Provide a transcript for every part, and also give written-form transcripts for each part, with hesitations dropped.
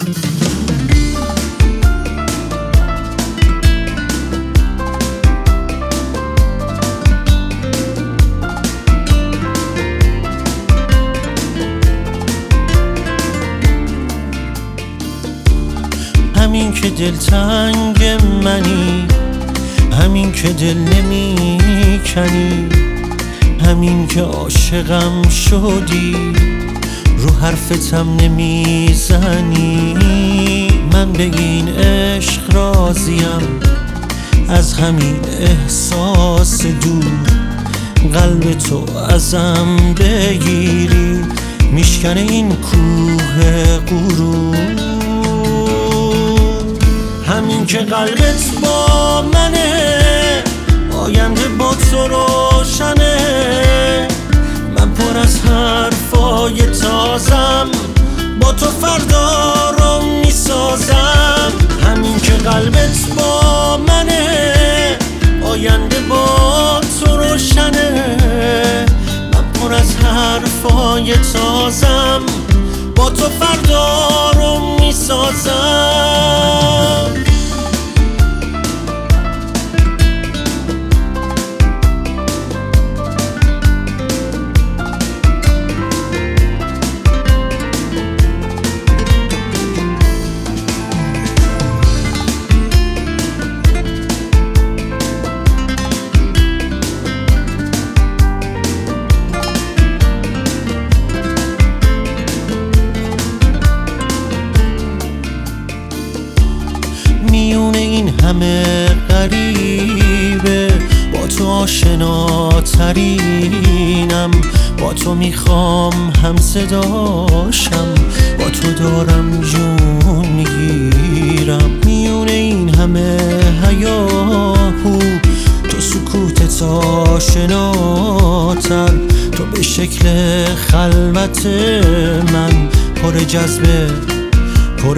همین که دلتنگ منی، همین که دل نمی کنی، همین که عاشقم شدی، رو حرفتم نمی زنی. من به این عشق راضیم، از همین احساس دور قلب تو ازم بگیری، میشکنه این کوه غرور. همین که قلبت با منه، آینده با تو روشنه. من پر از حرفای تازم، با تو فردا رو میسازم. همین که قلبت با منه، آینده با تو روشنه. من پر از حرفای تازم، با تو فردا رو میسازم. میونه این همه غریبه، با تو آشناترینم. با تو میخوام هم صداشم، با تو دارم جون میگیرم. میونه این همه هیاهو، تو سکوتت آشناتر. تو به شکل خلوت من، پر جذبه پر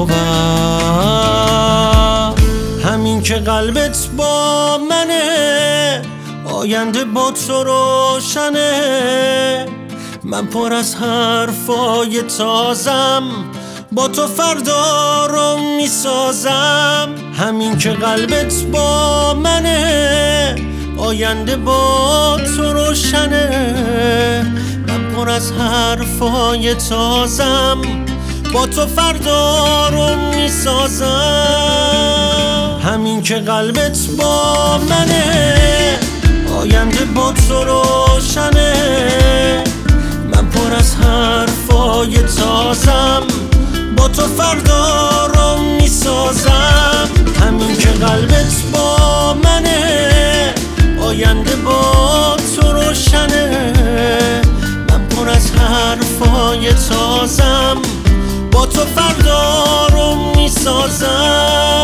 باور. همین که قلبت با منه، آینده با تو روشنه. من پر از حرفای تازم، با تو فردا رو میسازم. همین که قلبت با منه، آینده با تو روشنه. من پر از حرفای تازم، با تو فردا رو میسازم. همین که قلبت با منه، آینده با تو روشنه. من پر از حرفای تازم، با تو فردا رو میسازم. همین که قلبت با منه، آینده با تو روشنه. من پر از حرفای تازم، با تو فردا رو میسازم.